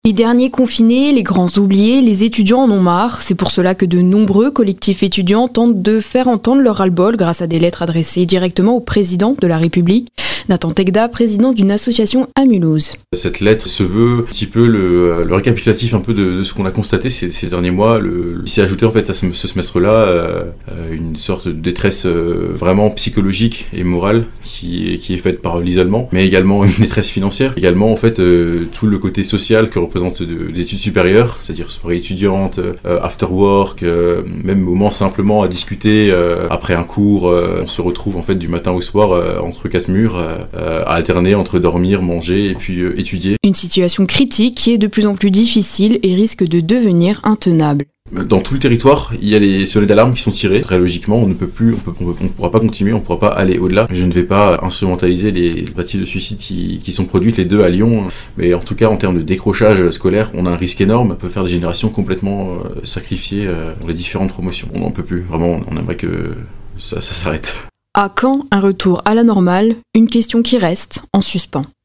Les derniers confinés, les grands oubliés, les étudiants en ont marre. C'est pour cela que de nombreux collectifs étudiants tentent de faire entendre leur ras-le-bol grâce à des lettres adressées directement au président de la République. Nathan Tegda, président d'une association à Mulhouse. Cette lettre se veut un petit peu le récapitulatif un peu de ce qu'on a constaté ces derniers mois. Il s'est ajouté en fait à ce semestre-là une sorte de détresse vraiment psychologique et morale qui est faite par l'isolement, mais également une détresse financière. Également en fait tout le côté social que représente l'étude supérieure, c'est-à-dire soirée étudiante, after work, même moment simplement à discuter après un cours. On se retrouve en fait du matin au soir entre quatre murs à alterner entre dormir, manger et puis étudier. Une situation critique qui est de plus en plus difficile et risque de devenir intenable. Dans tout le territoire, il y a les sonnets d'alarme qui sont tirés. Très logiquement, on ne pourra pas continuer, on ne pourra pas aller au-delà. Je ne vais pas instrumentaliser les tentatives de suicide qui sont produites, les deux à Lyon. Mais en tout cas, en termes de décrochage scolaire, on a un risque énorme. On peut faire des générations complètement sacrifiées dans les différentes promotions. On n'en peut plus. Vraiment, on aimerait que ça s'arrête. À quand un retour à la normale ? Une question qui reste en suspens.